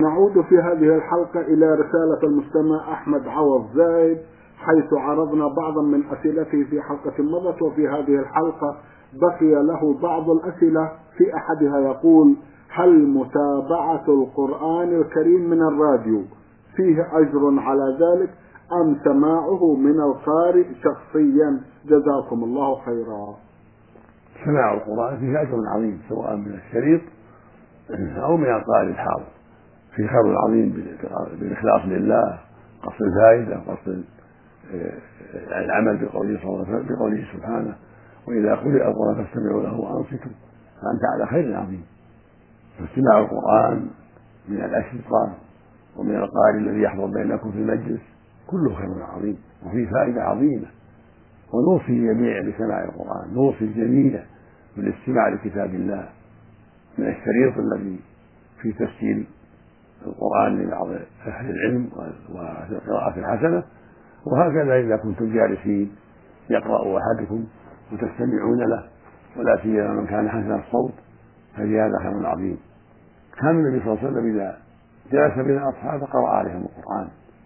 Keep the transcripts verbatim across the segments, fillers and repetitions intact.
نعود في هذه الحلقة إلى رسالة المستمع أحمد عوض زايد، حيث عرضنا بعضا من أسئلته في حلقة مضت، وفي هذه الحلقة بقي له بعض الأسئلة. في أحدها يقول: هل متابعة القرآن الكريم من الراديو فيه أجر على ذلك أم سماعه من القارئ شخصيا؟ جزاكم الله خيرا. سماع القرآن فيه أجر عظيم، سواء من الشريط أو من القارئ الحاضر، في خير عظيم بالإخلاص لله، قصد الفائدة، قصد العمل بقوله صلى الله عليه وسلم، بقوله سبحانه: وإذا قرئ القرآن فاستمعوا له وأنصتوا، فأنت على خير عظيم. فاستماع القرآن من الأشرطة ومن القارئ الذي يحضر بينكم في المجلس كله خير عظيم وفيه فائدة عظيمة. ونوصي الجميع بسماع القرآن، نوصي الجميع بالاستماع لكتاب الله من الشريط الذي في تفسير القرآن لبعض أهل العلم والقراءة الحسنة، وهكذا إذا كنتم جالسين يقرأ أحدكم وتستمعون له، ولا سيما من كان حسن الصوت، ففي هذا خير عظيم. كان النبي صلى الله عليه وسلم إذا جلس بين أصحابه قرأ عليهم القرآن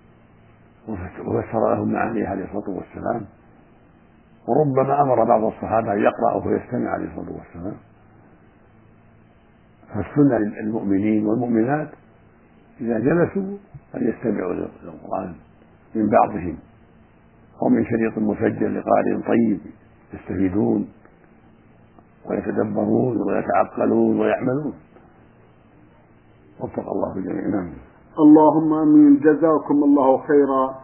وفسر لهم معانيه عليه الصلاة والسلام، وربما أمر بعض الصحابة أن يقرأ وهو يستمع عليه الصلاة والسلام. فالسنة للمؤمنين والمؤمنات إذا جلسوا أن يستمعوا للقرآن من بعضهم أو من شريط مسجل لقارئ طيب، يستفيدون ويتدبرون ويتعقلون ويعملون. وفق الله الجميع. اللهم آمين. جزاكم الله خيرا.